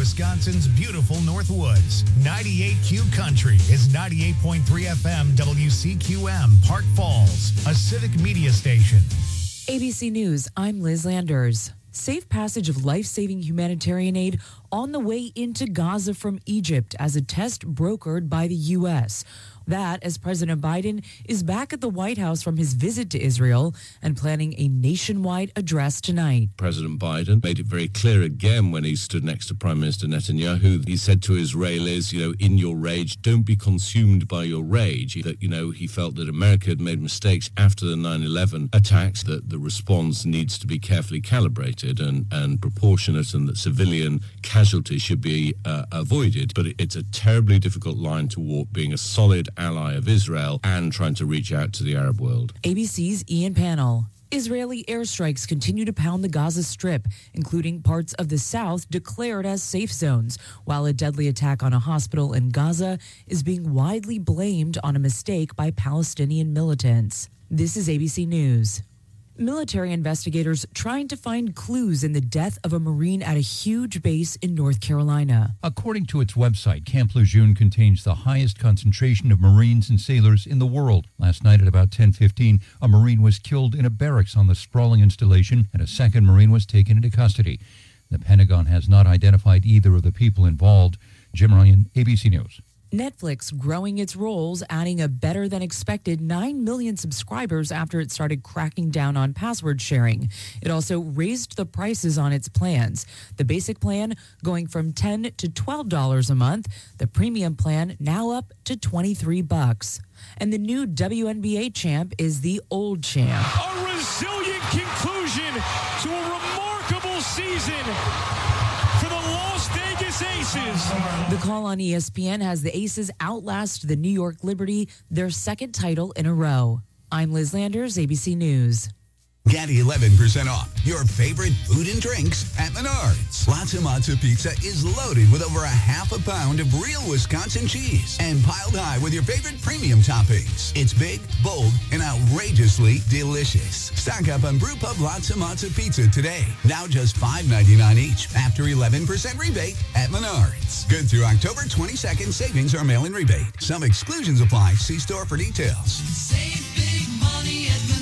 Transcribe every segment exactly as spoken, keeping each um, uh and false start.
Wisconsin's beautiful Northwoods. ninety-eight Q Country is ninety-eight point three F M W C Q M, Park Falls, a civic media station. A B C News, I'm Liz Landers. Safe passage of life-saving humanitarian aid on the way into Gaza from Egypt as a test brokered by the U S. That as President Biden is back at the White House from his visit to Israel and planning a nationwide address tonight. President Biden made it very clear again when he stood next to Prime Minister Netanyahu. He said to Israelis, you know, in your rage, don't be consumed by your rage. That, you know, he felt that America had made mistakes after the nine eleven attacks, that the response needs to be carefully calibrated and, and proportionate, and that civilian casualties should be uh, avoided. But it's a terribly difficult line to walk, being a solid ally of Israel and trying to reach out to the Arab world. A B C's Ian Pannell. Israeli airstrikes continue to pound the Gaza Strip, including parts of the south declared as safe zones, while a deadly attack on a hospital in Gaza is being widely blamed on a mistake by Palestinian militants. This is A B C News. Military investigators trying to find clues in the death of a Marine at a huge base in North Carolina. According to its website, Camp Lejeune contains the highest concentration of Marines and sailors in the world. Last night at about ten fifteen, a Marine was killed in a barracks on the sprawling installation, and a second Marine was taken into custody. The Pentagon has not identified either of the people involved. Jim Ryan, A B C News. Netflix growing its rolls, adding a better-than-expected nine million subscribers after it started cracking down on password sharing. It also raised the prices on its plans. The basic plan going from ten dollars to twelve dollars a month. The premium plan now up to twenty-three bucks. And the new W N B A champ is the old champ. A resilient conclusion to a remarkable season for the Las Vegas Aces. The call on E S P N has the Aces outlast the New York Liberty, their second title in a row. I'm Liz Landers, A B C News. Get eleven percent off your favorite food and drinks at Menards. Latza Matza Pizza is loaded with over a half a pound of real Wisconsin cheese and piled high with your favorite premium toppings. It's big, bold, and outrageously delicious. Stock up on Brewpub Latza Matza Pizza today. Now just five ninety-nine each after eleven percent rebate at Menards. Good through October twenty-second. Savings or mail-in rebate. Some exclusions apply. See store for details. Save big money at Menards.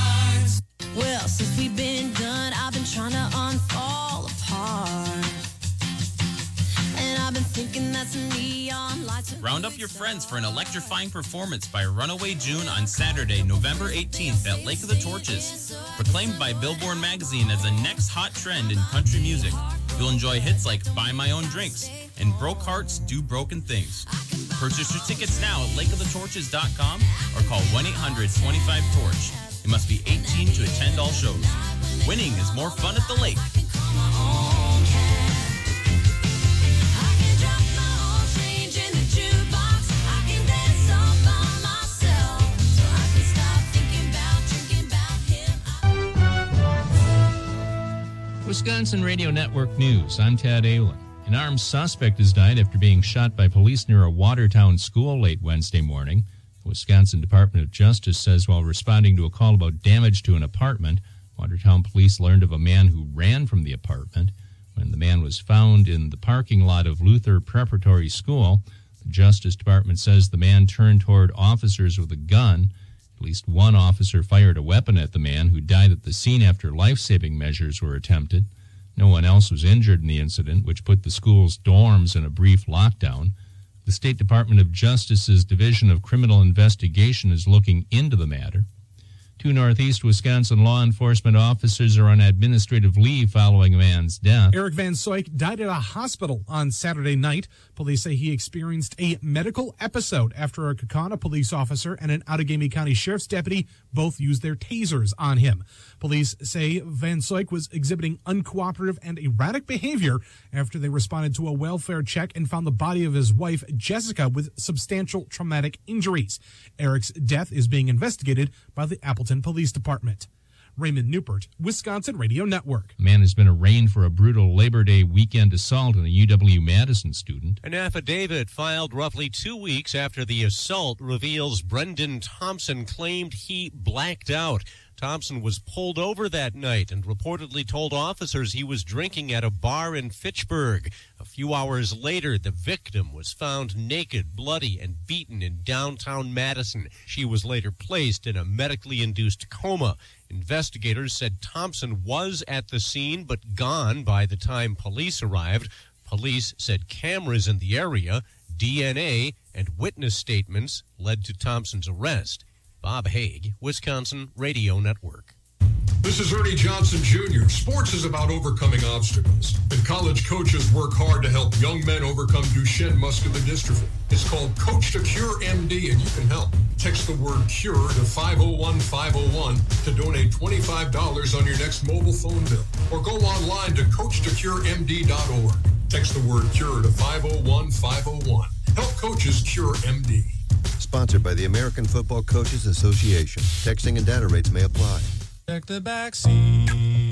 Well, since we've been done, I've been trying to unfall apart. And I've been thinking that's neon lights. Round up your friends for an electrifying performance by Runaway June on Saturday, November eighteenth at Lake of the Torches. Proclaimed by Billboard magazine as the next hot trend in country music, you'll enjoy hits like Buy My Own Drinks and Broke Hearts Do Broken Things. Purchase your tickets now at lake of the torches dot com or call one eight hundred twenty-five torch. You must be eighteen to attend all shows. Winning is more fun at the lake. Wisconsin Radio Network News. I'm Tad Aylen. An armed suspect has died after being shot by police near a Watertown school late Wednesday morning. The Wisconsin Department of Justice says while responding to a call about damage to an apartment, Watertown police learned of a man who ran from the apartment. When the man was found in the parking lot of Luther Preparatory School, the Justice Department says the man turned toward officers with a gun. At least one officer fired a weapon at the man, who died at the scene after life-saving measures were attempted. No one else was injured in the incident, which put the school's dorms in a brief lockdown. The State Department of Justice's Division of Criminal Investigation is looking into the matter. Two Northeast Wisconsin law enforcement officers are on administrative leave following a man's death. Eric Van Soyk died at a hospital on Saturday night. Police say he experienced a medical episode after a Kaukauna police officer and an Outagamie County Sheriff's deputy both used their tasers on him. Police say Van Soyk was exhibiting uncooperative and erratic behavior after they responded to a welfare check and found the body of his wife, Jessica, with substantial traumatic injuries. Eric's death is being investigated by the Appleton Police Department. Raymond Newport, Wisconsin Radio Network. A man has been arraigned for a brutal Labor Day weekend assault on a U W-Madison student. An affidavit filed roughly two weeks after the assault reveals Brendan Thompson claimed he blacked out. Thompson was pulled over that night and reportedly told officers he was drinking at a bar in Fitchburg. A few hours later, the victim was found naked, bloody, and beaten in downtown Madison. She was later placed in a medically induced coma. Investigators said Thompson was at the scene but gone by the time police arrived. Police said cameras in the area, D N A, and witness statements led to Thompson's arrest. Bob Haig, Wisconsin Radio Network. This is Ernie Johnson, Junior Sports is about overcoming obstacles, and college coaches work hard to help young men overcome Duchenne muscular dystrophy. It's called Coach to Cure M D, and you can help. Text the word CURE to five oh one five oh one to donate twenty-five dollars on your next mobile phone bill, or go online to coach to cure m d dot org. Text the word CURE to five oh one five oh one. Help coaches cure M D. Sponsored by the American Football Coaches Association. Texting and data rates may apply. Check the back seat.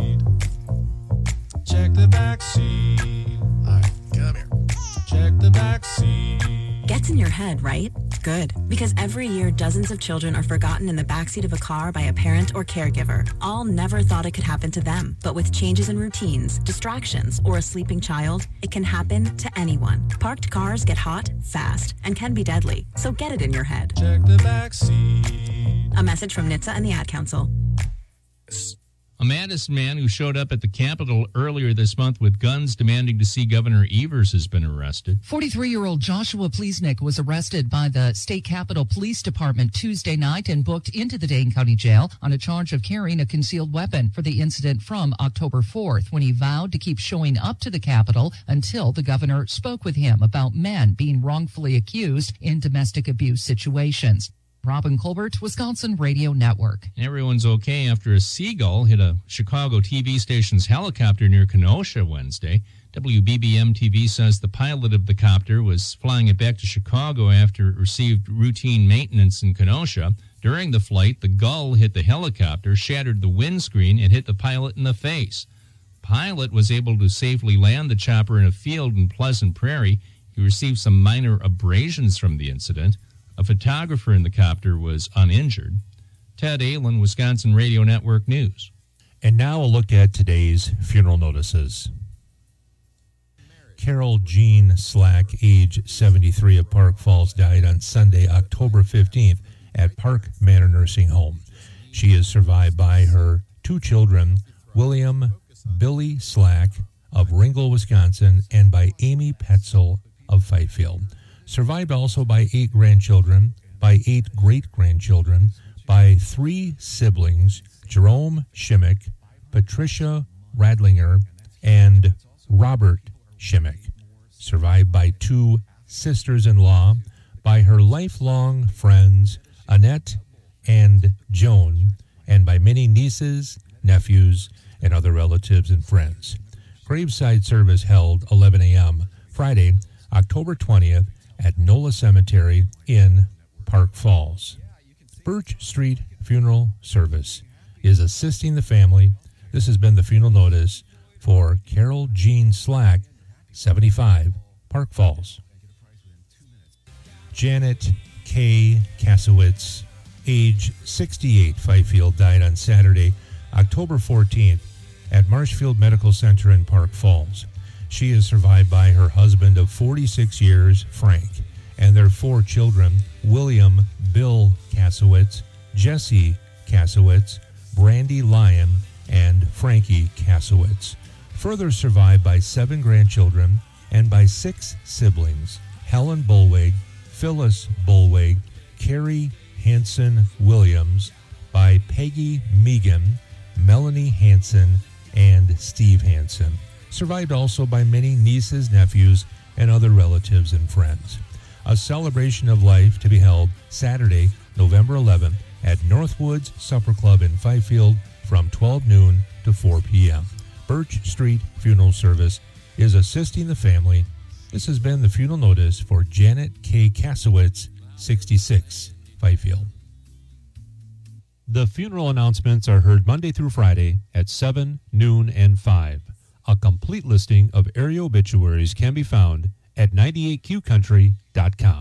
Check the back seat. All right, come here. Check the back seat. Gets in your head, right? Good. Because every year, dozens of children are forgotten in the backseat of a car by a parent or caregiver. All never thought it could happen to them. But with changes in routines, distractions, or a sleeping child, it can happen to anyone. Parked cars get hot, fast, and can be deadly. So get it in your head. Check the back seat. A message from N H T S A and the Ad Council. A Madison man who showed up at the Capitol earlier this month with guns demanding to see Governor Evers has been arrested. forty-three-year-old Joshua Plesnick was arrested by the State Capitol Police Department Tuesday night and booked into the Dane County Jail on a charge of carrying a concealed weapon for the incident from October fourth, when he vowed to keep showing up to the Capitol until the governor spoke with him about men being wrongfully accused in domestic abuse situations. Robin Colbert, Wisconsin Radio Network. Everyone's okay after a seagull hit a Chicago T V station's helicopter near Kenosha Wednesday. W B B M T V says the pilot of the copter was flying it back to Chicago after it received routine maintenance in Kenosha. During the flight, the gull hit the helicopter, shattered the windscreen, and hit the pilot in the face. The pilot was able to safely land the chopper in a field in Pleasant Prairie. He received some minor abrasions from the incident. A photographer in the copter was uninjured. Ted Allen, Wisconsin Radio Network News. And now a look at today's funeral notices. Carol Jean Slack, age seventy-three, of Park Falls, died on Sunday, October fifteenth at Park Manor Nursing Home. She is survived by her two children, William Billy Slack of Ringgold, Wisconsin, and by Amy Petzel of Fifield. Survived also by eight grandchildren, by eight great-grandchildren, by three siblings, Jerome Shimmick, Patricia Radlinger, and Robert Shimmick. Survived by two sisters-in-law, by her lifelong friends, Annette and Joan, and by many nieces, nephews, and other relatives and friends. Graveside service held eleven a.m. Friday, October twentieth, at Nola Cemetery in Park Falls. Birch Street Funeral Service is assisting the family. This has been the funeral notice for Carol Jean Slack, seventy-five, Park Falls. Janet K. Kasowitz, age sixty-eight, Fifield, died on Saturday, October fourteenth, at Marshfield Medical Center in Park Falls. She is survived by her husband of forty-six years, Frank, and their four children, William Bill Kasowitz, Jesse Kasowitz, Brandy Lyon, and Frankie Kasowitz. Further survived by seven grandchildren and by six siblings, Helen Bullwig, Phyllis Bullwig, Carrie Hanson Williams, by Peggy Megan, Melanie Hanson, and Steve Hanson. Survived also by many nieces, nephews, and other relatives and friends. A celebration of life to be held Saturday, November eleventh, at Northwoods Supper Club in Fifield from twelve noon to four p.m. Birch Street Funeral Service is assisting the family. This has been the funeral notice for Janet K. Kasowitz, sixty-six, Fifield. The funeral announcements are heard Monday through Friday at seven, noon, and five. A complete listing of area obituaries can be found at ninety-eight q country dot com.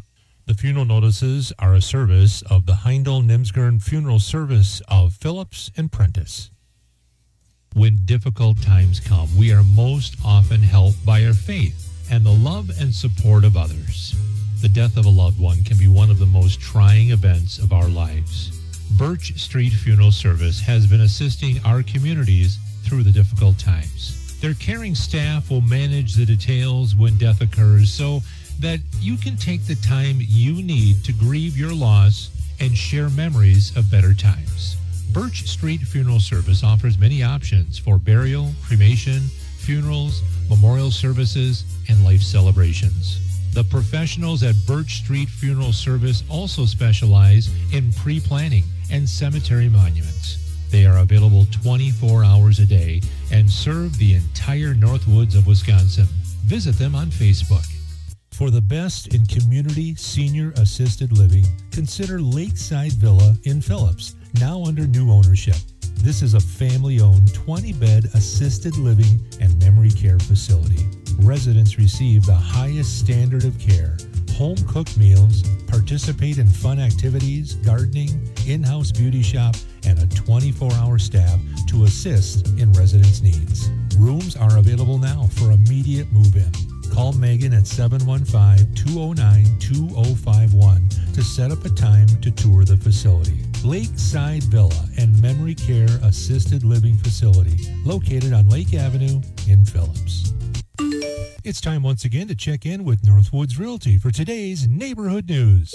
The funeral notices are a service of the Heindel Nimsgern Funeral Service of Phillips and Prentice. When difficult times come, we are most often helped by our faith and the love and support of others. The death of a loved one can be one of the most trying events of our lives. Birch Street Funeral Service has been assisting our communities through the difficult times. Their caring staff will manage the details when death occurs so that you can take the time you need to grieve your loss and share memories of better times. Birch Street Funeral Service offers many options for burial, cremation, funerals, memorial services, and life celebrations. The professionals at Birch Street Funeral Service also specialize in pre-planning and cemetery monuments. They are available twenty-four hours a day and serve the entire Northwoods of Wisconsin. Visit them on Facebook. For the best in community senior assisted living, consider Lakeside Villa in Phillips, now under new ownership. This is a family-owned twenty-bed assisted living and memory care facility. Residents receive the highest standard of care, home-cooked meals, participate in fun activities, gardening, in-house beauty shop, and a twenty-four hour staff to assist in residents' needs. Rooms are available now for immediate move-in. Call Megan at seven one five, two oh nine, two oh five one to set up a time to tour the facility. Lakeside Villa and Memory Care Assisted Living Facility, located on Lake Avenue in Phillips. It's time once again to check in with Northwoods Realty for today's neighborhood news.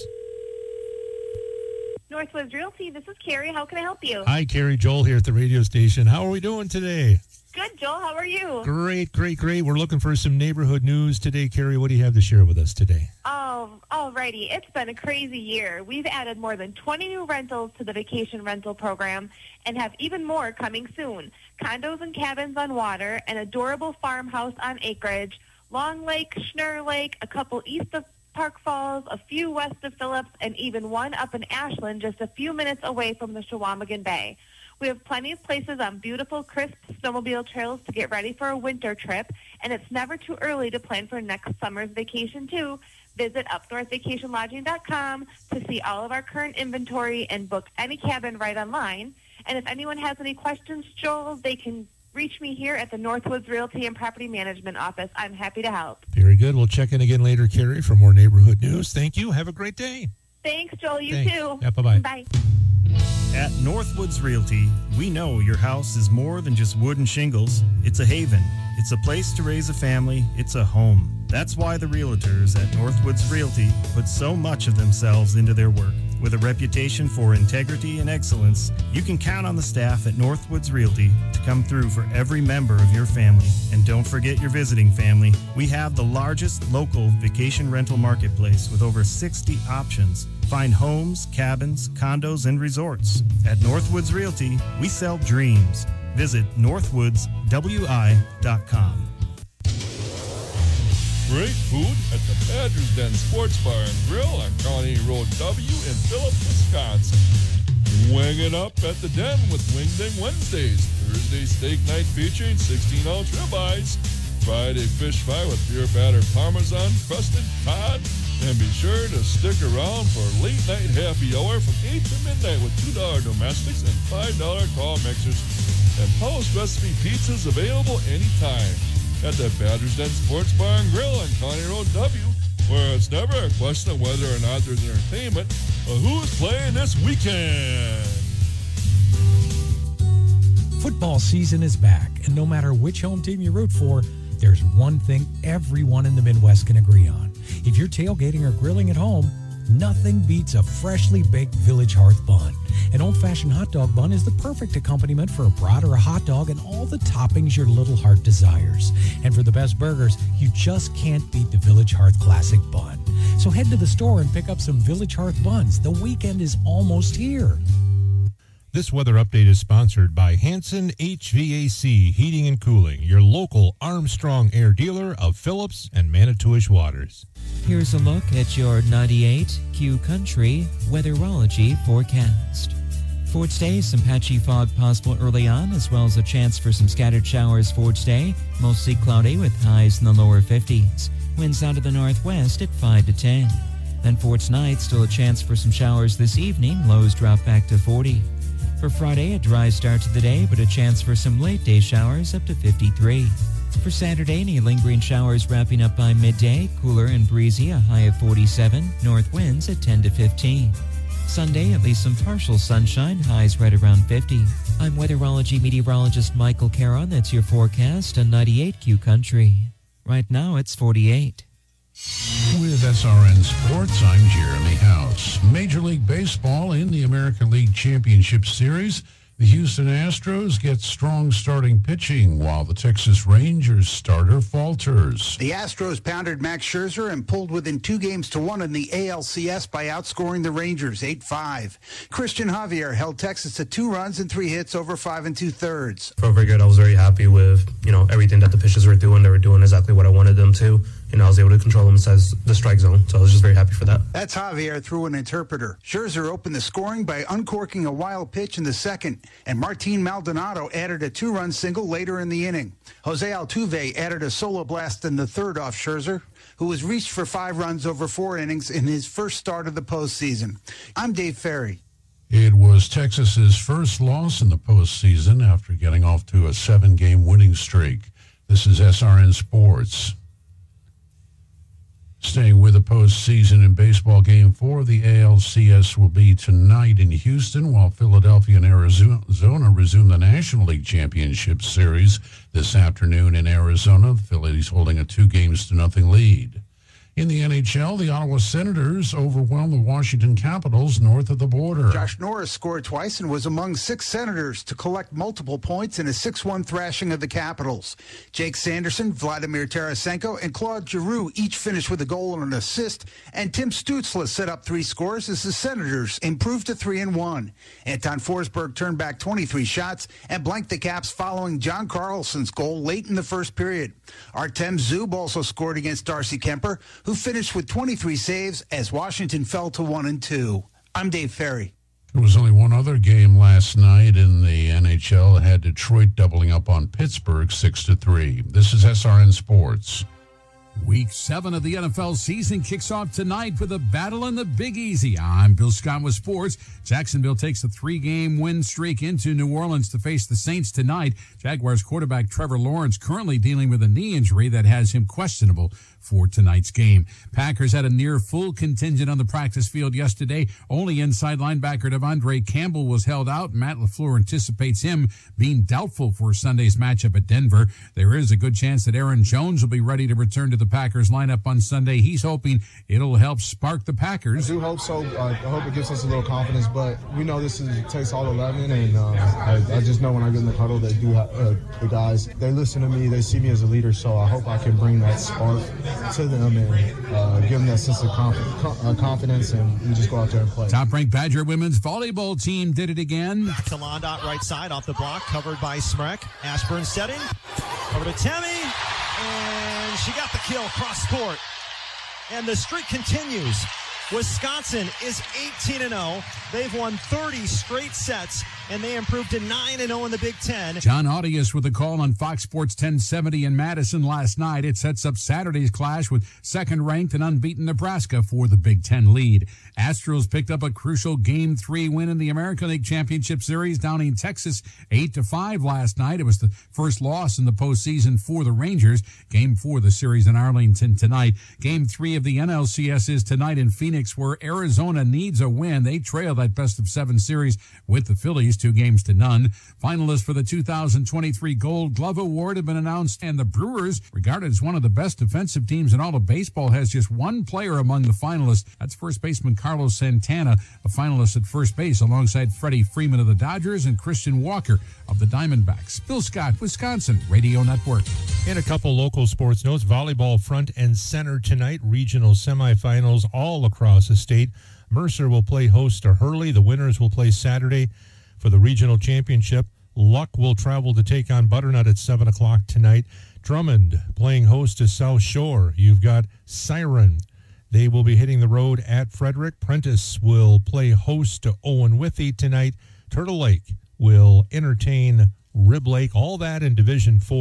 Northwoods Realty, this is Carrie. How can I help you? Hi, Carrie. Joel here at the radio station. How are we doing today? Good, Joel. How are you? Great, great, great. We're looking for some neighborhood news today. Carrie, what do you have to share with us today? Oh, alrighty. It's been a crazy year. We've added more than twenty new rentals to the vacation rental program and have even more coming soon. Condos and cabins on water, an adorable farmhouse on acreage, Long Lake, Schnurr Lake, a couple east of Park Falls, a few west of Phillips, and even one up in Ashland just a few minutes away from the Chequamegon Bay. We have plenty of places on beautiful, crisp snowmobile trails to get ready for a winter trip, and it's never too early to plan for next summer's vacation, too. Visit up north vacation lodging dot com to see all of our current inventory and book any cabin right online. And if anyone has any questions, Joel, they can reach me here at the Northwoods Realty and Property Management Office. I'm happy to help. Very good. We'll check in again later, Carrie, for more neighborhood news. Thank you. Have a great day. Thanks, Joel. You Thanks. too. Yeah, bye-bye. Bye. At Northwoods Realty, we know your house is more than just wood and shingles. It's a haven. It's a place to raise a family. It's a home. That's why the realtors at Northwoods Realty put so much of themselves into their work. With a reputation for integrity and excellence, you can count on the staff at Northwoods Realty to come through for every member of your family. And don't forget your visiting family. We have the largest local vacation rental marketplace with over sixty options. Find homes, cabins, condos, and resorts. At Northwoods Realty, we sell dreams. Visit northwoods w i dot com. Great food at the Badger's Den Sports Bar and Grill on County Road W in Phillips, Wisconsin. Wing it up at the Den with Wing Ding Wednesdays. Thursday steak night featuring sixteen ounce ribeyes. Friday fish fry with beer battered parmesan, crusted cod. And be sure to stick around for late night happy hour from eight to midnight with two dollar domestics and five dollar call mixers. And post recipe pizzas available anytime at the Badger's Den Sports Bar and Grill on County Road W, where it's never a question of whether or not there's entertainment, but who's playing this weekend. Football season is back, and no matter which home team you root for, there's one thing everyone in the Midwest can agree on. If you're tailgating or grilling at home, nothing beats a freshly baked Village Hearth bun. An old-fashioned hot dog bun is the perfect accompaniment for a brat or a hot dog and all the toppings your little heart desires. And for the best burgers, you just can't beat the Village Hearth Classic Bun. So head to the store and pick up some Village Hearth buns. The weekend is almost here. This weather update is sponsored by Hanson H V A C Heating and Cooling, your local Armstrong Air dealer of Phillips and Manitowish waters. Here's a look at your ninety-eight Q Country weatherology forecast. For today, some patchy fog possible early on, as well as a chance for some scattered showers for today. Mostly cloudy with highs in the lower fifties. Winds out of the northwest at five to ten. Then for tonight, still a chance for some showers this evening. Lows drop back to forty. For Friday, a dry start to the day, but a chance for some late-day showers up to fifty-three. For Saturday, any lingering showers wrapping up by midday. Cooler and breezy, a high of forty-seven. North winds at ten to fifteen. Sunday, at least some partial sunshine, highs right around fifty. I'm weatherology meteorologist Michael Caron. That's your forecast on ninety-eight Q Country. Right now, it's forty-eight. With S R N Sports, I'm Jeremy House. Major League Baseball in the American League Championship Series. The Houston Astros get strong starting pitching while the Texas Rangers starter falters. The Astros pounded Max Scherzer and pulled within two games to one in the A L C S by outscoring the Rangers eight five. Christian Javier held Texas to two runs and three hits over five and two-thirds. Felt very good. I was very happy with, you know, everything that the pitchers were doing. They were doing exactly what I wanted them to. You know, I was able to control them inside the strike zone, so I was just very happy for that. That's Javier through an interpreter. Scherzer opened the scoring by uncorking a wild pitch in the second, and Martin Maldonado added a two-run single later in the inning. Jose Altuve added a solo blast in the third off Scherzer, who was reached for five runs over four innings in his first start of the postseason. I'm Dave Ferry. It was Texas's first loss in the postseason after getting off to a seven-game winning streak. This is S R N Sports. Staying with the postseason in baseball, game four of the A L C S will be tonight in Houston, while Philadelphia and Arizona resume the National League Championship Series this afternoon in Arizona. The Phillies holding a two games to nothing lead. In the N H L, the Ottawa Senators overwhelmed the Washington Capitals north of the border. Josh Norris scored twice and was among six Senators to collect multiple points in a six one thrashing of the Capitals. Jake Sanderson, Vladimir Tarasenko, and Claude Giroux each finished with a goal and an assist, and Tim Stützle set up three scores as the Senators improved to three and one. Anton Forsberg turned back twenty-three shots and blanked the Caps following John Carlson's goal late in the first period. Artem Zub also scored against Darcy Kemper, who finished with twenty-three saves as Washington fell to one and two. I'm Dave Ferry. There was only one other game last night in the N H L. It had Detroit doubling up on Pittsburgh six to three. This is S R N Sports. Week seven of the N F L season kicks off tonight with a battle in the Big Easy. I'm Bill Scott with sports. Jacksonville takes a three-game win streak into New Orleans to face the Saints tonight. Jaguars quarterback Trevor Lawrence currently dealing with a knee injury that has him questionable for tonight's game. Packers had a near full contingent on the practice field yesterday. Only inside linebacker Devondre Campbell was held out. Matt LaFleur anticipates him being doubtful for Sunday's matchup at Denver. There is a good chance that Aaron Jones will be ready to return to the Packers lineup on Sunday. He's hoping it'll help spark the Packers. I do hope so. Uh, I hope it gives us a little confidence, but we know this is takes all eleven, and uh, I, I just know when I get in the huddle, they do have, uh, the guys, they listen to me, they see me as a leader, so I hope I can bring that spark to them and uh, give them that sense of conf- uh, confidence, and we just go out there and play. Top-ranked Badger women's volleyball team did it again. Back to Londot, right side, off the block, covered by Smrek. Ashburn setting, over to Temi, and she got the kill, cross court. And the streak continues. Wisconsin is eighteen and oh. They've won thirty straight sets, and they improved to nine and oh in the Big Ten. John Audius with a call on Fox Sports ten seventy in Madison last night. It sets up Saturday's clash with second-ranked and unbeaten Nebraska for the Big Ten lead. Astros picked up a crucial Game three win in the American League Championship Series, downing Texas eight to five last night. It was the first loss in the postseason for the Rangers. Game four of the series in Arlington tonight. Game three of the N L C S is tonight in Phoenix, where Arizona needs a win. They trail that best-of-seven series with the Phillies, two games to none. Finalists for the two thousand twenty-three Gold Glove Award have been announced, and the Brewers, regarded as one of the best defensive teams in all of baseball, has just one player among the finalists. That's first baseman Carlos Santana, a finalist at first base, alongside Freddie Freeman of the Dodgers and Christian Walker of the Diamondbacks. Bill Scott, Wisconsin Radio Network. In a couple local sports notes, volleyball front and center tonight, regional semifinals all across the state. Mercer will play host to Hurley. The winners will play Saturday for the regional championship. Luck will travel to take on Butternut at seven o'clock tonight. Drummond playing host to South Shore. You've got Siren. They will be hitting the road at Frederick. Prentice will play host to Owen Withy tonight. Turtle Lake will entertain Rib Lake. All that in Division four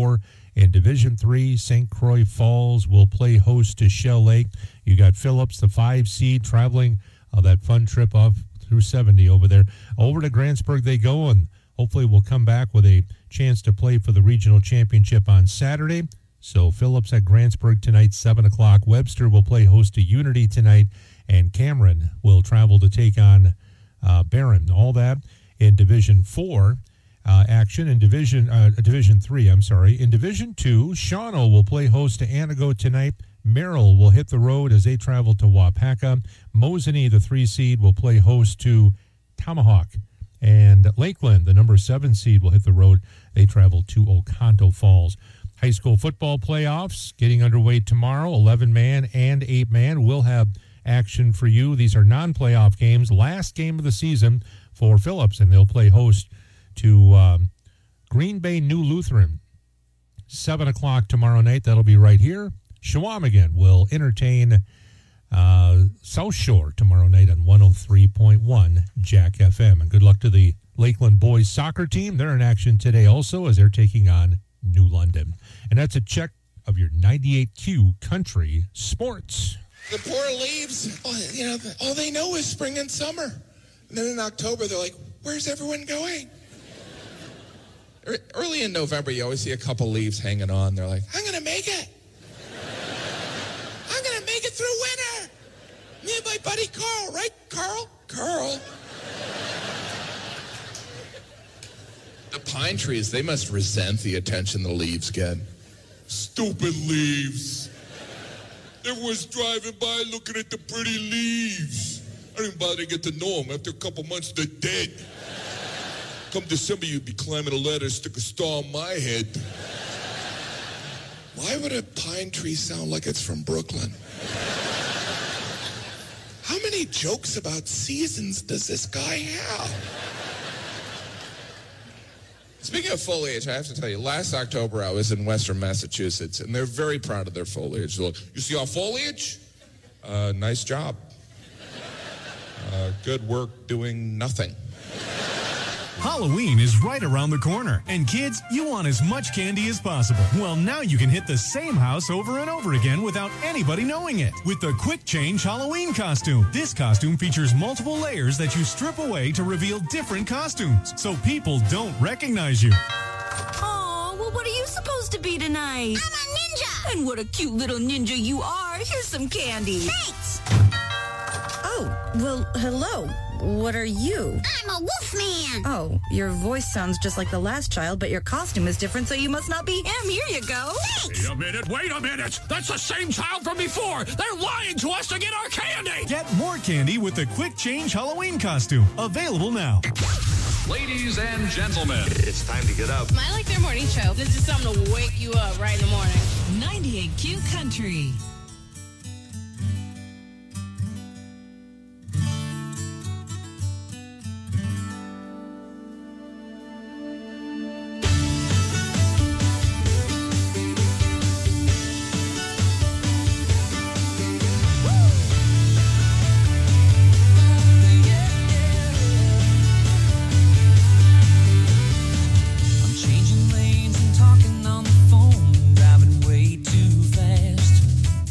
In Division three, Saint Croix Falls will play host to Shell Lake. You got Phillips, the five seed, traveling uh, that fun trip off through seventy over there. Over to Grantsburg they go, and hopefully we'll come back with a chance to play for the regional championship on Saturday. So Phillips at Grantsburg tonight, seven o'clock. Webster will play host to Unity tonight, and Cameron will travel to take on uh, Barron. All that in Division four uh, action. In Division uh, Division three, I'm sorry. In Division two, Shawano will play host to Anago tonight. Merrill will hit the road as they travel to Wapaka. Mosinee, the three seed, will play host to Tomahawk. And Lakeland, the number seven seed, will hit the road. They travel to Oconto Falls. High school football playoffs getting underway tomorrow. eleven-man and eight-man will have action for you. These are non-playoff games. Last game of the season for Phillips, and they'll play host to um, Green Bay New Lutheran. seven o'clock tomorrow night. That'll be right here. Shawamigan will entertain uh, South Shore tomorrow night on one oh three point one Jack F M. And good luck to the Lakeland boys soccer team. They're in action today also as they're taking on New London. And that's a check of your ninety-eight Q Country Sports. The poor leaves, oh, you know, all they know is spring and summer. And then in October, they're like, where's everyone going? Early in November, you always see a couple leaves hanging on. They're like, I'm going to make it. I'm going to make it through winter. Me and my buddy Carl, right, Carl? Carl. The pine trees, they must resent the attention the leaves get. Stupid leaves. Everyone's driving by looking at the pretty leaves. I didn't bother to get to know them. After a couple months, they're dead. Come December, you'd be climbing a ladder, stick a star on my head. Why would a pine tree sound like it's from Brooklyn? How many jokes about seasons does this guy have? Speaking of foliage, I have to tell you, last October I was in Western Massachusetts, and they're very proud of their foliage. So, you see our foliage? Uh, nice job. Uh, good work doing nothing. Halloween is right around the corner, and kids, you want as much candy as possible. Well, now you can hit the same house over and over again without anybody knowing it with the Quick Change Halloween costume. This costume features multiple layers that you strip away to reveal different costumes, so people don't recognize you. Oh, well, what are you supposed to be tonight? I'm a ninja! And what a cute little ninja you are. Here's some candy. Thanks! Oh, well, hello. What are you? I'm a wolf man. Oh, your voice sounds just like the last child, but your costume is different, so you must not be him. Here you go. Thanks. Wait a minute, wait a minute. That's the same child from before. They're lying to us to get our candy. Get more candy with the Quick Change Halloween costume. Available now. Ladies and gentlemen, it's time to get up. I like their morning show. This is something to wake you up right in the morning. ninety-eight Q Country. Changing lanes and talking on the phone, driving way too fast.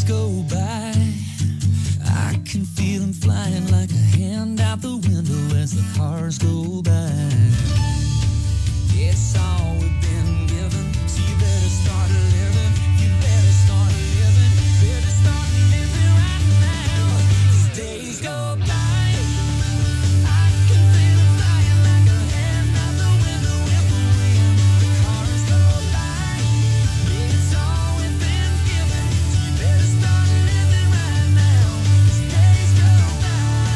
go by, I can feel them flying like a hand out the window as the cars go by. It's all we've been given, so you better start living. You better start living. Better start living right now. As days go by, I can feel them flying like a hand out the window in the wind. The cars go by. It's all we've been given, so you better start living right now. As days go by.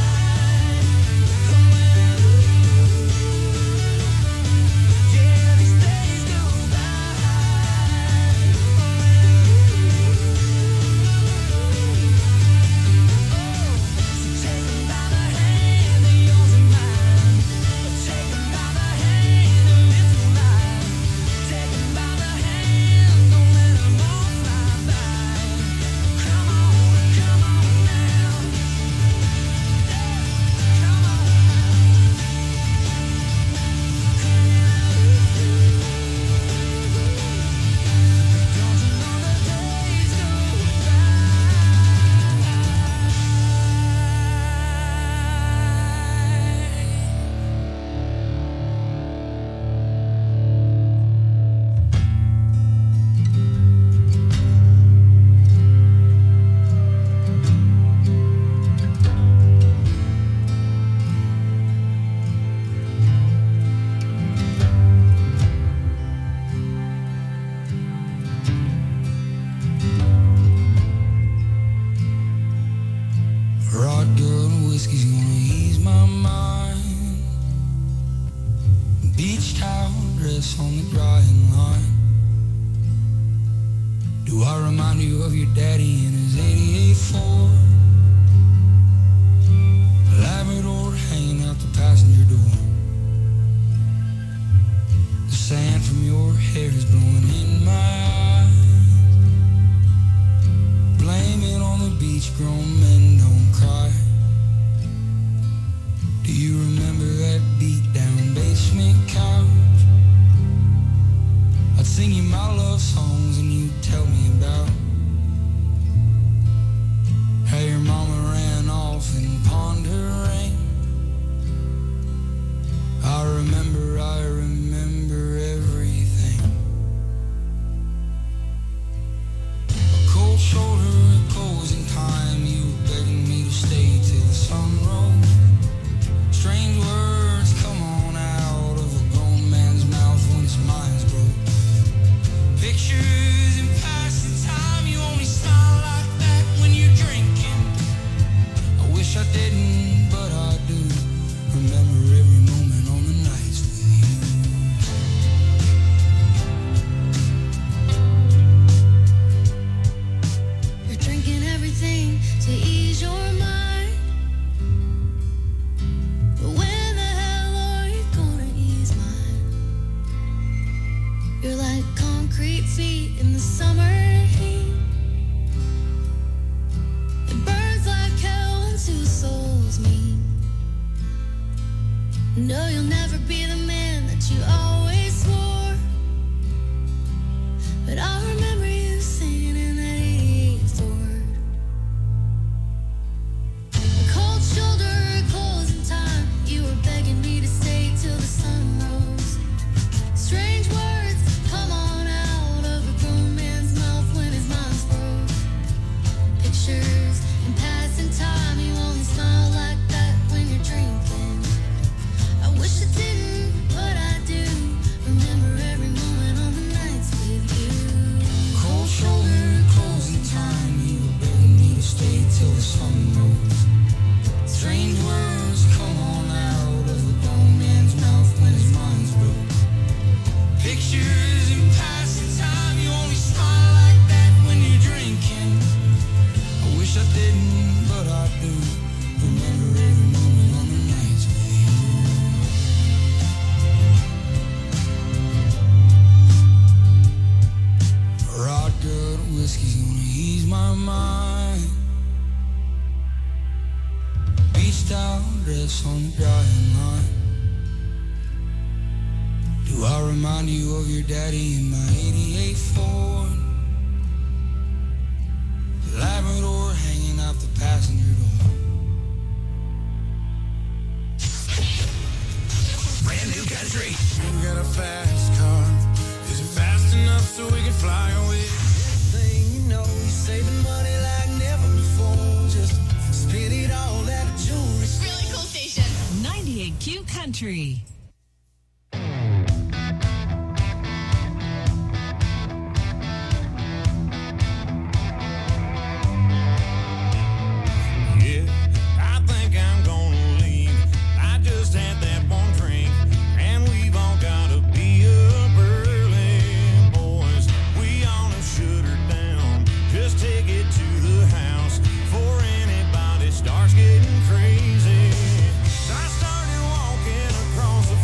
Rock girl and whiskey's gonna ease my mind. Beach towel dress on the drying line. Do I remind you of your daddy and his eighty-eight Ford? Labrador hanging out the passenger door. The sand from your hair is blowing in my eyes. Blame it on the beach, grown men don't cry. Do you remember that beat down basement couch? I'd sing you my love songs and you'd tell me about how your mama ran off in Ponderay. I remember, I remember everything. A cold shoulder, a closing time. You were begging me to stay till the sun rose. Strange words come on out of a grown man's mouth when his mind's broke. Pictures in passing time. You only smile like that when you're drinking. I wish I didn't, but I do. Remember every moment on the nights with you. You're drinking everything to ease your mind. But when the hell are you gonna ease mine? You're like concrete feet in the summer heat. It burns like hell when two souls meet. No, you'll never be the man that you always swore. But I remember you singing in that eighty-eight Ford. A cold shoulder, a closing time. You were begging me to stay till the sun rose. Strange words come on out of a grown man's mouth when his mind's broke. Pictures in passing time. You only smile like that when you're drinking. I wish I didn't, but I do. Remember every moment on the nights with you. Cold shoulder, closing time. You were begging me to stay till the sun rose. Strange words come on out of a grown man's mouth when his mind's broke. Pictures in passing time. You only smile like that when you're drinking. I wish I didn't, but I do. Remember every moment on the nights with you. Rod good whiskey's gonna ease my mind. Beach towel dress on the drying line. Do I remind you of your daddy in my eighty-eight Ford? Labrador Country. Yeah, I think I'm gonna leave. I just had that one drink, and we've all gotta be up early, boys. We all know shut her down. Just take it to the house before anybody starts getting crazy. So I started walking across the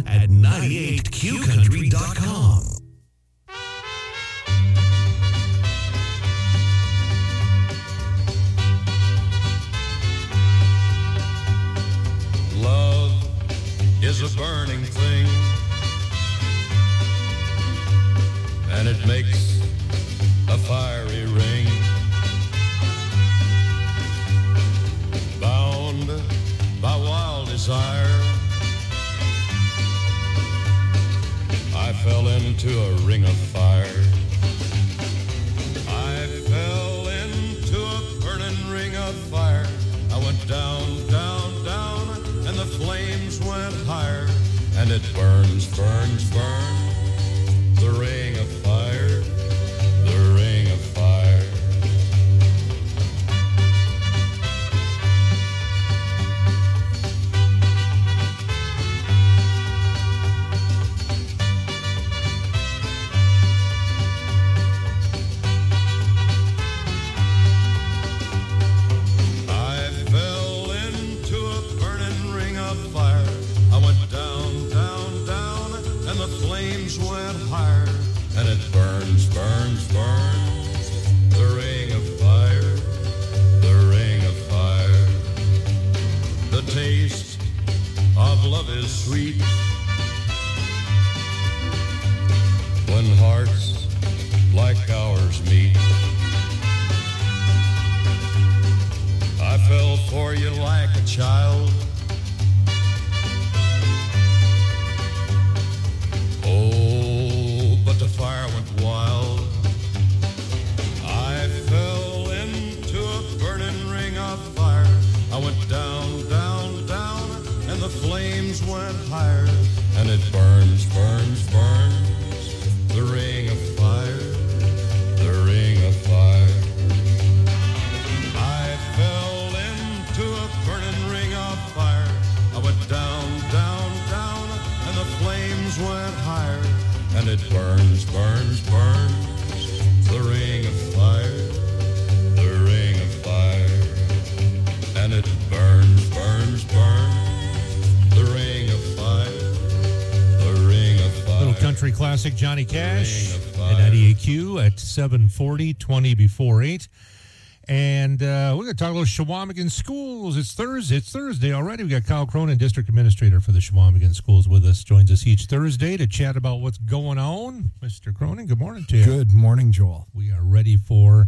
at ninety-eight Q country dot com. Love is a burning thing, and it makes a fiery ring. Bound by wild desire, I fell into a ring of fire. I fell into a burning ring of fire. I went down, down, down, and the flames went higher. And it burns, burns, burns, the ring of fire, the ring of fire. I fell into a burning ring of fire. I went down, down, down, and the flames went higher. And it burns, burns, burns, the ring of fire, the ring of fire. The taste of love is sweet when hearts like ours meet. I fell for you like a child. Oh, but the fire went wild. I fell into a burning ring of fire. I went down, down, down, and the flames went higher. And it burns, burns, burns, the ring of fire, the ring of fire. I fell into a burning ring of fire. I went down, down, down, and the flames went higher. And it burns, burns, burns, the ring of fire, the ring of fire. And it burns, burns, burns, the ring of fire, the ring of fire. Little country classic, Johnny Cash at ninety-eight Q at seven forty, twenty before eight. And uh, we're going to talk a little Shawamigan Schools. It's Thursday. It's Thursday already. We got Kyle Cronin, District Administrator for the Shawamigan Schools, with us. Joins us each Thursday to chat about what's going on. Mister Cronin, good morning to you. Good morning, Joel. We are ready for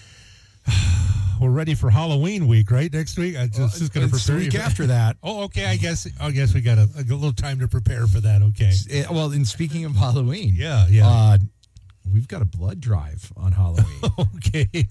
we're ready for Halloween week, right? Next week. I just, just going to It's the prepare week you for- after that. Oh, okay. I guess. I guess we got a, a little time to prepare for that. Okay. Eh, well, in speaking of Halloween, Yeah, yeah. uh, we've got a blood drive on Halloween. Okay.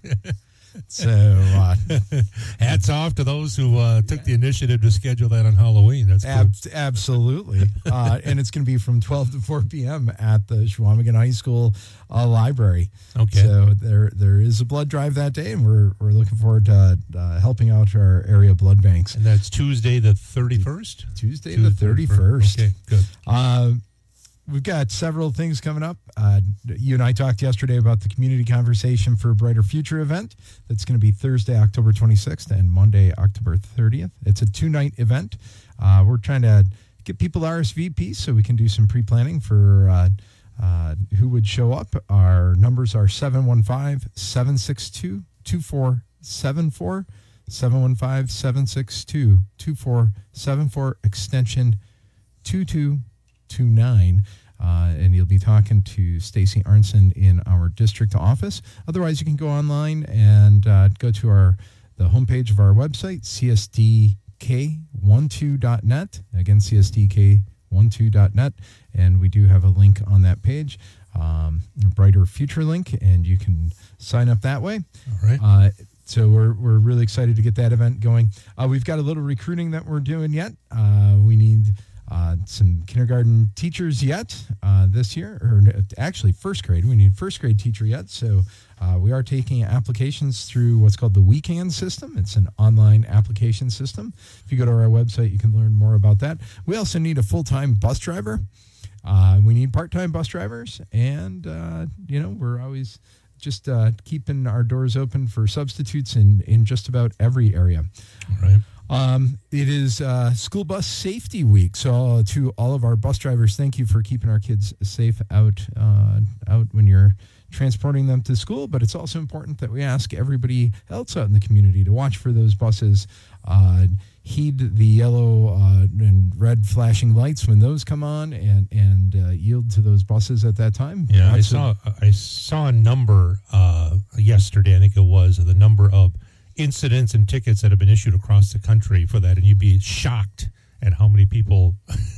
So, uh, hats off to those who uh, took the initiative to schedule that on Halloween. That's cool. Ab- absolutely. Uh, and it's going to be from twelve to four p.m. at the Shawamigan High School uh, library. Okay. So there there is a blood drive that day, and we're we're looking forward to uh, helping out our area blood banks. And that's Tuesday the thirty-first? Tuesday the thirty-first. Okay, good. Uh, we've got several things coming up. Uh, you and I talked yesterday about the Community Conversation for a Brighter Future event. That's going to be Thursday, October twenty-sixth and Monday, October thirtieth. It's a two-night event. Uh, we're trying to get people R S V P so we can do some pre-planning for uh, uh, who would show up. Our numbers are seven one five, seven six two, two four seven four, seven one five, seven six two, two four seven four, extension two two two nine. Uh, and you'll be talking to Stacy Arnson in our district office. Otherwise, you can go online and uh, go to our the homepage of our website, C S D K twelve dot net. Again, C S D K twelve dot net. And we do have a link on that page, um, a Brighter Future link, and you can sign up that way. All right. Uh, so we're we're really excited to get that event going. Uh, we've got a little recruiting that we're doing yet. Uh, we need Uh, some kindergarten teachers yet uh, this year, or actually first grade. We need first grade teacher yet. So uh, we are taking applications through what's called the Weekend system. It's an online application system. If you go to our website, you can learn more about that. We also need a full-time bus driver. Uh, we need part-time bus drivers. And, uh, you know, we're always just uh, keeping our doors open for substitutes in, in just about every area. All right. Um, it is uh, School Bus Safety Week, so uh, to all of our bus drivers, thank you for keeping our kids safe out uh, out when you're transporting them to school. But it's also important that we ask everybody else out in the community to watch for those buses. Uh, heed the yellow uh, and red flashing lights when those come on, and and uh, yield to those buses at that time. Yeah, I Lots saw of- I saw a number uh, yesterday. I think it was the number of incidents and tickets that have been issued across the country for that, and you'd be shocked at how many people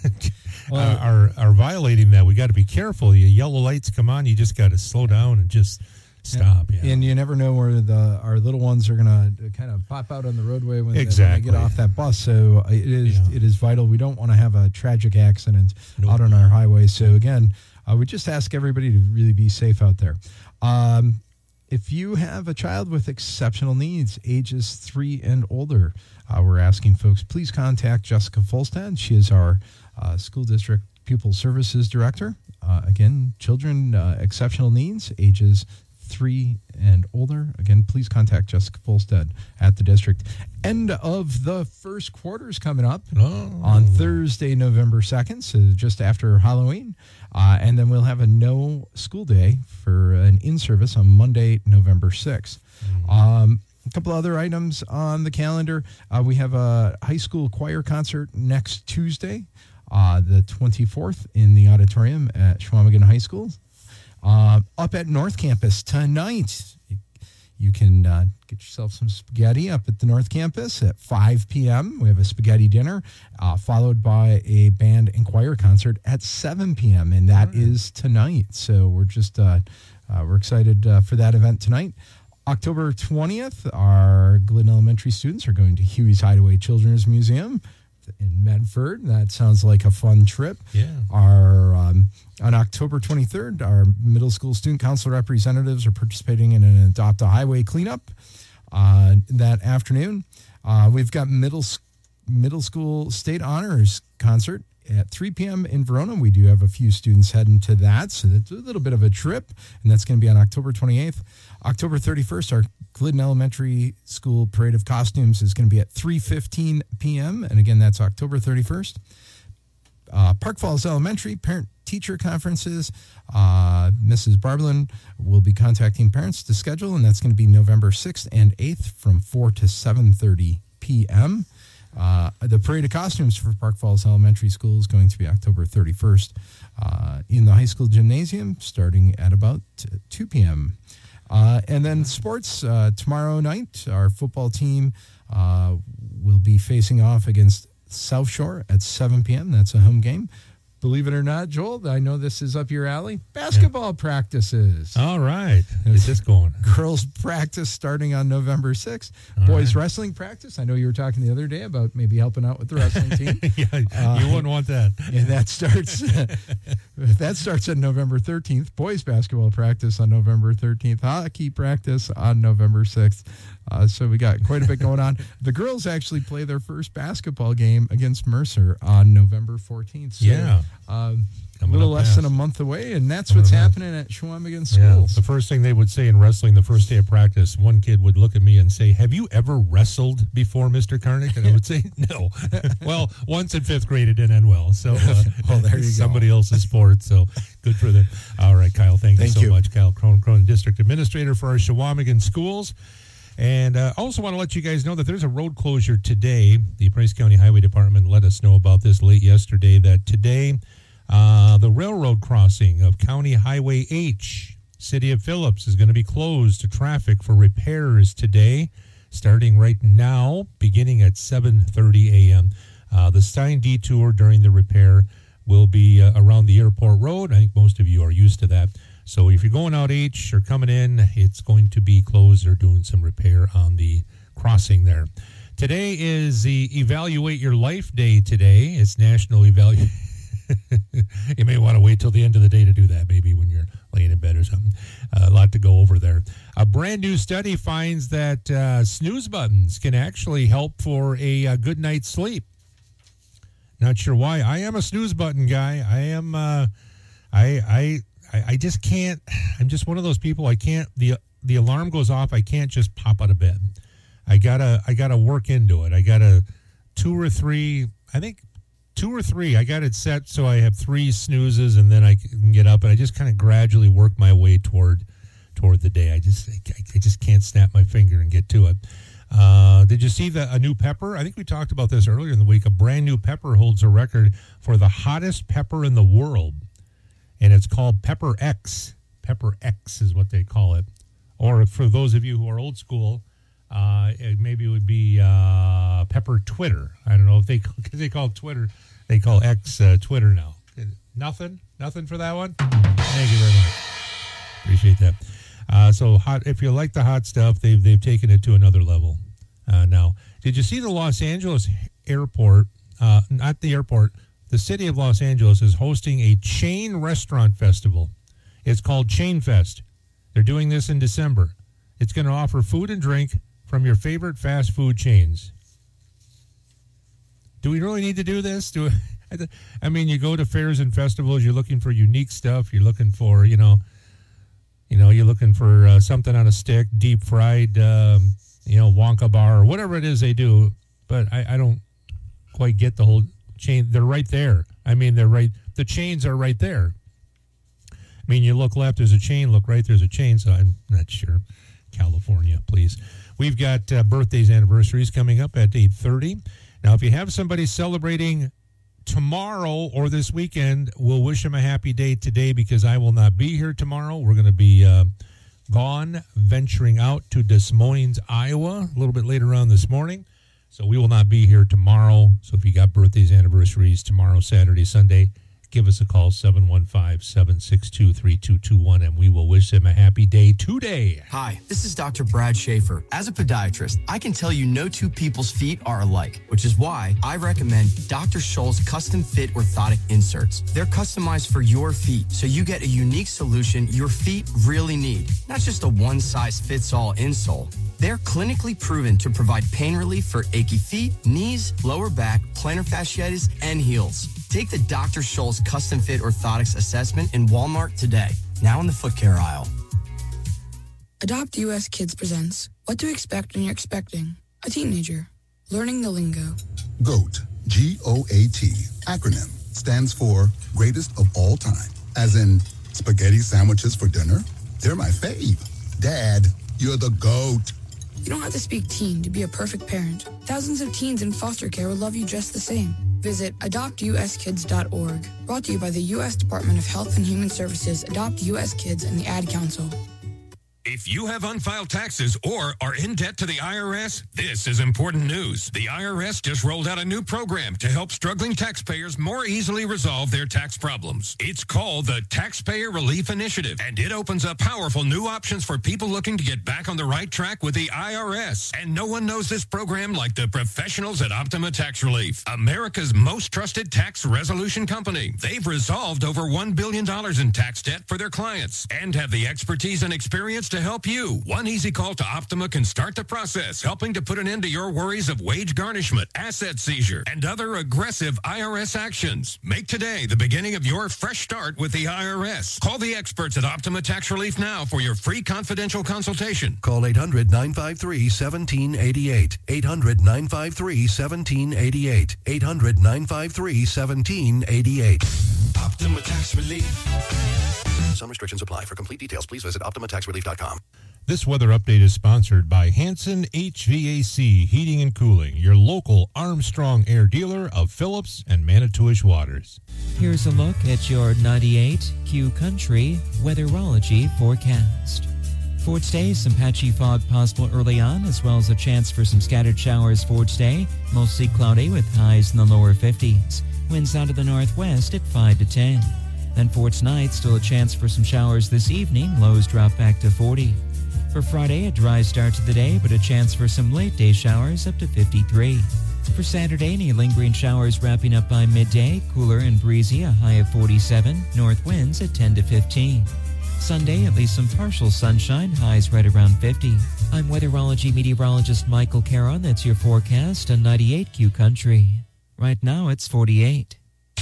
Well- are are violating that. We got to be careful. The yellow lights come on, you just got to slow down and just stop. Yeah. And you never know where the our little ones are going to kind of pop out on the roadway when, Exactly. they, when they get off that bus. So uh, it is Yeah. it is vital. We don't want to have a tragic accident Nope. out on our highways. So again, uh, we just ask everybody to really be safe out there. Um, if you have a child with exceptional needs, ages three and older, uh, we're asking folks, please contact Jessica Folstad. She is our uh, school district pupil services director. Uh, again, children, uh, exceptional needs, ages three and older. Again, please contact Jessica Folstad at the district. End of the first quarter is coming up Oh. on Thursday, November second, so just after Halloween. Uh, and then we'll have a no school day for an in-service on Monday, November sixth. Um, a couple other items on the calendar. Uh, we have a high school choir concert next Tuesday, uh, the twenty-fourth, in the auditorium at Chequamegon High School. Uh, up at North Campus tonight, you, you can uh, get yourself some spaghetti up at the North Campus at five p.m. We have a spaghetti dinner, uh, followed by a band and choir concert at seven p.m., and that is tonight. So we're just uh, uh, we're excited uh, for that event tonight. October twentieth, our Glidden Elementary students are going to Huey's Hideaway Children's Museum in Medford. That sounds like a fun trip. Yeah. Our um, on October twenty-third, our middle school student council representatives are participating in an Adopt a Highway cleanup uh, that afternoon. Uh, we've got middle s- middle school state honors concert at three p.m. in Verona. We do have a few students heading to that, so that's a little bit of a trip, and that's going to be on October twenty-eighth. October thirty-first, our Glidden Elementary School Parade of Costumes is going to be at three fifteen p.m., and again, that's October thirty-first. Uh, Park Falls Elementary parent-teacher conferences. Uh, Missus Barblin will be contacting parents to schedule, and that's going to be November sixth and eighth from four to seven thirty p.m. Uh, the Parade of Costumes for Park Falls Elementary School is going to be October thirty-first uh, in the high school gymnasium, starting at about two p.m. Uh, and then sports, uh, tomorrow night, our football team uh, will be facing off against South Shore at seven p.m. That's a home game. Believe it or not, Joel, I know this is up your alley. Basketball yeah. practices. All right. Is this going? Girls practice starting on November sixth. All Boys right. wrestling practice. I know you were talking the other day about maybe helping out with the wrestling team. yeah, uh, you wouldn't want that. And that starts that starts on November thirteenth. Boys basketball practice on November thirteenth. Hockey practice on November sixth. Uh, so we got quite a bit going on. The girls actually play their first basketball game against Mercer on November fourteenth. So, yeah. Um, a little less fast. than a month away, and that's Coming what's up happening at Chequamegon schools. Yeah. The first thing they would say in wrestling the first day of practice, one kid would look at me and say, "Have you ever wrestled before, Mister Karnick?" And I would say, "No." Well, once in fifth grade, it didn't end well. So, uh, well, there you somebody go. else's sport. So, good for them. All right, Kyle. Thank, Thank you so you. much, Kyle Cronin, Cronin, District Administrator for our Chequamegon schools. And I uh, also want to let you guys know that there's a road closure today. The Price County Highway Department let us know about this late yesterday, that today uh, the railroad crossing of County Highway H, City of Phillips, is going to be closed to traffic for repairs today, starting right now, beginning at seven thirty a.m. Uh, the Stein detour during the repair will be uh, around the airport road. I think most of you are used to that. So if you're going out H or coming in, it's going to be closed. They're doing some repair on the crossing there. Today is the Evaluate Your Life Day today. It's National Evaluate. You may want to wait till the end of the day to do that, maybe when you're laying in bed or something. Uh, a lot to go over there. A brand new study finds that uh, snooze buttons can actually help for a, a good night's sleep. Not sure why. I am a snooze button guy. I am, uh, I, I, I just can't, I'm just one of those people, I can't, the the alarm goes off, I can't just pop out of bed. I gotta, I gotta work into it. I gotta, two or three, I think two or three. I got it set so I have three snoozes and then I can get up, and I just kind of gradually work my way toward toward the day. I just I, I just can't snap my finger and get to it. Uh, did you see the a new pepper? I think we talked about this earlier in the week. A brand new pepper holds a record for the hottest pepper in the world, and it's called Pepper X. Pepper X is what they call it. Or for those of you who are old school, uh, it, maybe it would be uh, Pepper Twitter. I don't know if they because they call Twitter, they call X uh, Twitter now. Nothing, nothing for that one. Thank you very much. Appreciate that. Uh, so hot. If you like the hot stuff, they've they've taken it to another level. Uh, now, did you see the Los Angeles airport? Uh, not the airport. The city of Los Angeles is hosting a chain restaurant festival. It's called Chain Fest. They're doing this in December. It's going to offer food and drink from your favorite fast food chains. Do we really need to do this? Do I mean, you go to fairs and festivals. You're looking for unique stuff. You're looking for, you know, you know, you're looking for uh, something on a stick, deep fried, um, you know, Wonka bar or whatever it is they do. But I, I don't quite get the whole chain. They're right there. I mean, they're right. The chains are right there. I mean, you look left, there's a chain. Look right, there's a chain. So I'm not sure. California, please. We've got uh, birthdays, anniversaries coming up at eight thirty. Now, if you have somebody celebrating tomorrow or this weekend, we'll wish them a happy day today because I will not be here tomorrow. We're going to be uh, gone, venturing out to Des Moines, Iowa, a little bit later on this morning. So we will not be here tomorrow. So if you got birthdays, anniversaries tomorrow, Saturday, Sunday, give us a call, seven one five, seven six two, three two two one, and we will wish them a happy day today. Hi, this is Doctor Brad Schaefer. As a podiatrist, I can tell you no two people's feet are alike, which is why I recommend Doctor Scholl's custom fit orthotic inserts. They're customized for your feet, so you get a unique solution your feet really need, not just a one-size-fits-all insole. They're clinically proven to provide pain relief for achy feet, knees, lower back, plantar fasciitis, and heels. Take the Doctor Scholl's Custom Fit Orthotics Assessment in Walmart today, now in the foot care aisle. Adopt U S Kids presents What to Expect When You're Expecting a Teenager. Learning the lingo. GOAT, G O A T, acronym, stands for Greatest of All Time. As in, spaghetti sandwiches for dinner? They're my fave. Dad, you're the GOAT. You don't have to speak teen to be a perfect parent. Thousands of teens in foster care will love you just the same. Visit adopt u s kids dot org. Brought to you by the U S Department of Health and Human Services, Adopt U S Kids, and the Ad Council. If you have unfiled taxes or are in debt to the I R S, this is important news. The I R S just rolled out a new program to help struggling taxpayers more easily resolve their tax problems. It's called the Taxpayer Relief Initiative, and it opens up powerful new options for people looking to get back on the right track with the I R S. And no one knows this program like the professionals at Optima Tax Relief, America's most trusted tax resolution company. They've resolved over one billion dollars in tax debt for their clients and have the expertise and experience to help you. One easy call to Optima can start the process, helping to put an end to your worries of wage garnishment, asset seizure, and other aggressive I R S actions. Make today the beginning of your fresh start with the I R S. Call the experts at Optima Tax Relief now for your free confidential consultation. Call eight hundred, nine five three, one seven eight eight. eight hundred, nine five three, one seven eight eight. eight hundred, nine five three, one seven eight eight. Optima Tax Relief. Some restrictions apply. For complete details, please visit optima tax relief dot com. This weather update is sponsored by Hanson H V A C Heating and Cooling, your local Armstrong Air dealer of Phillips and Manitowish waters. Here's a look at your ninety-eight Q Country weatherology forecast. For today, some patchy fog possible early on, as well as a chance for some scattered showers for today. Mostly cloudy with highs in the lower fifties. Winds out of the northwest at five to ten. Then for tonight, still a chance for some showers this evening. Lows drop back to forty. For Friday, a dry start to the day, but a chance for some late day showers up to fifty-three. For Saturday, any lingering showers wrapping up by midday. Cooler and breezy, a high of forty-seven. North winds at ten to fifteen. Sunday, at least some partial sunshine, highs right around fifty. I'm weatherology meteorologist Michael Caron. That's your forecast on ninety-eight Q Country. Right now, it's forty-eight.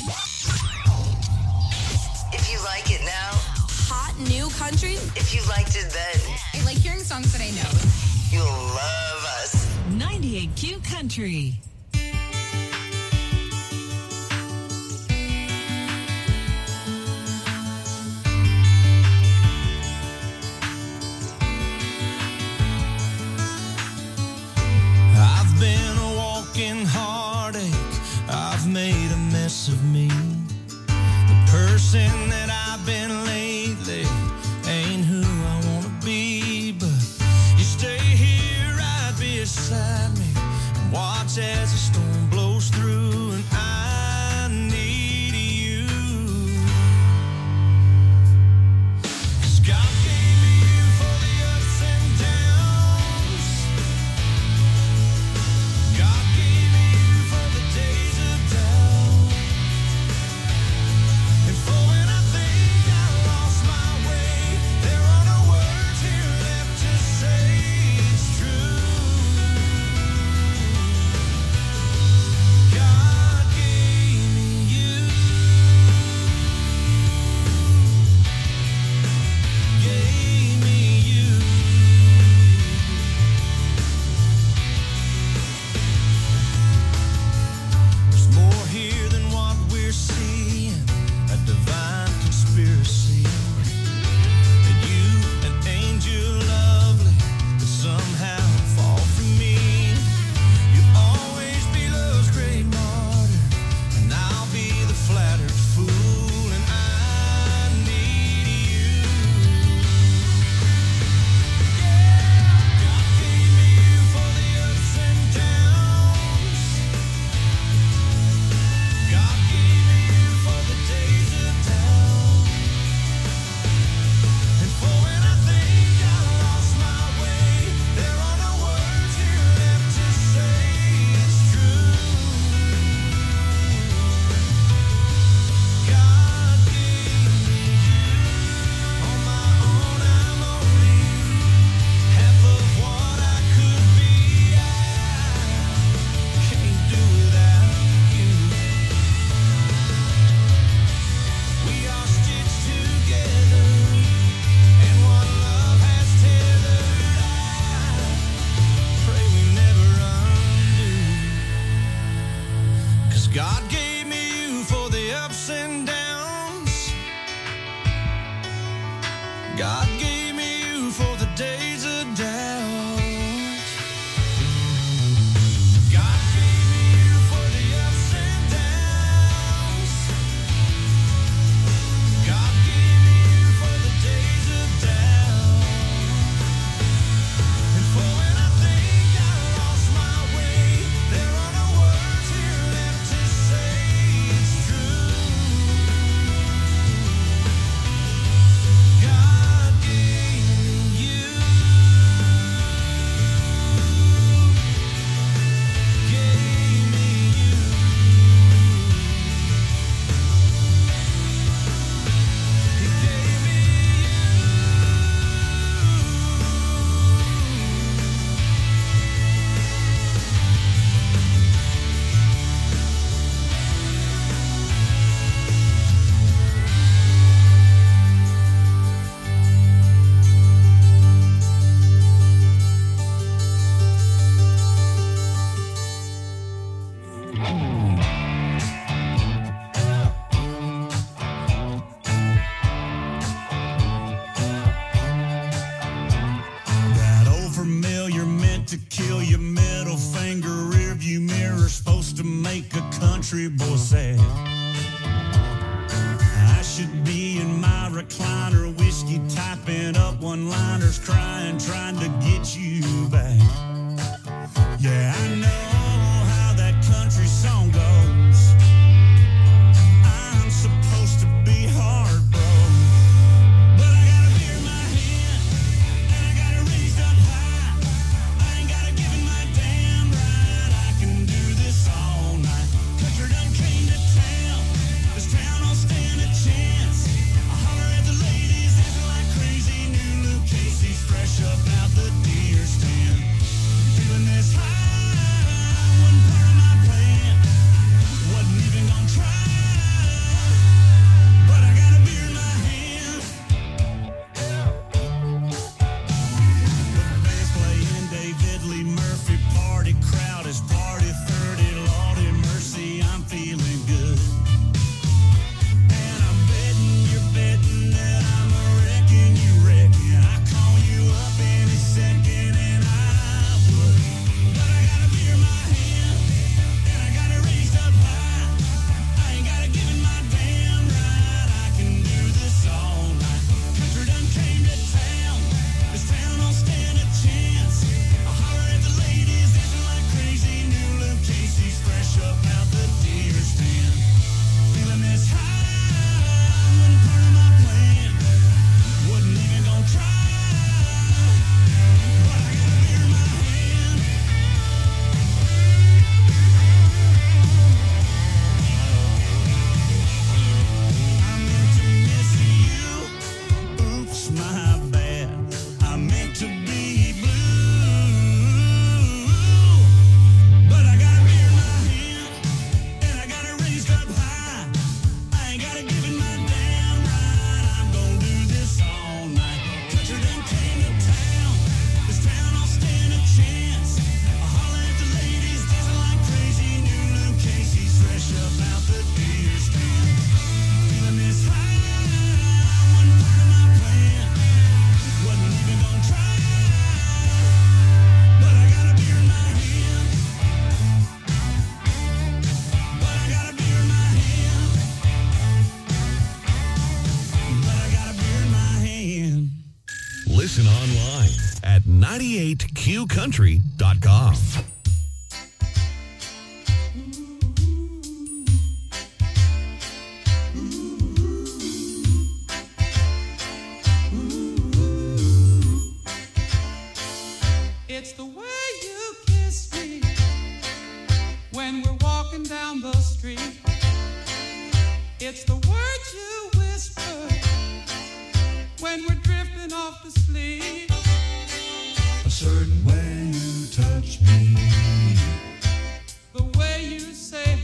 If you like it now, Hot new country? if you liked it then, I like hearing songs that I know. you'll love us. ninety-eight Q Country. God gave me you for the days of doubt. God gave me you for the ups and downs. God gave me you for the days of doubt. And for when I think I lost my way, there are no words here left to say it's true. God gave me you. Gave me you. He gave me that old familiar meant to kill your middle finger rearview mirror, supposed to make a country boy sad. I should be in my recliner, whiskey typing up one-liners, crying, trying to get you back. Yeah, I know how that country song goes. I'm supposed to be heartbroken, but I got a beer in my hand, and I got it raised up high. I ain't gotta give it my damn right. I can do this all night. Country done came to town. This town don't stand a chance. I holler at the ladies, dancing like crazy. New Luke Casey's fresh up out the deer stand. Feeling this high, wasn't part of my plan. Wasn't even gonna try, but I got a beer in my hand. The band's playing David Lee Murphy, party crowd is party thirty. Lordy mercy, I'm feeling good. And I'm betting you're betting that I'm a wrecking you wrecking. I call you up any second and I would. But I got a beer in my hand, and I got it raised up high. I ain't gotta give it my damn right. I can do this all night. Country done came to town. This town don't stand a chance. I holler at the ladies, dancing like crazy. New Luke Casey's fresh up out the deer stand. Feeling this high, wasn't part of my plan. Wasn't even gonna try, but I got a beer in my hand. I meant to miss you. Oops, my bad. I meant to be blue. But I got a beer in my hand, and I got it raised up high. I ain't gotta give it my damn right. I'm gonna do this all night. Country done came to town. This town don't stand a chance. I holler at the ladies, dancing like crazy. New Luke Casey's fresh up out the deer stand. Feeling this high, wasn't part of my plan. Wasn't even gonna try, but I got a beer in my hand. But I got a beer in my hand. But I got a beer in my hand. Listen online at ninety-eight q country dot com. It's the way you kiss me when we're walking down the street. It's the words you whisper when we're drifting off to sleep. A certain way you touch me. The way you say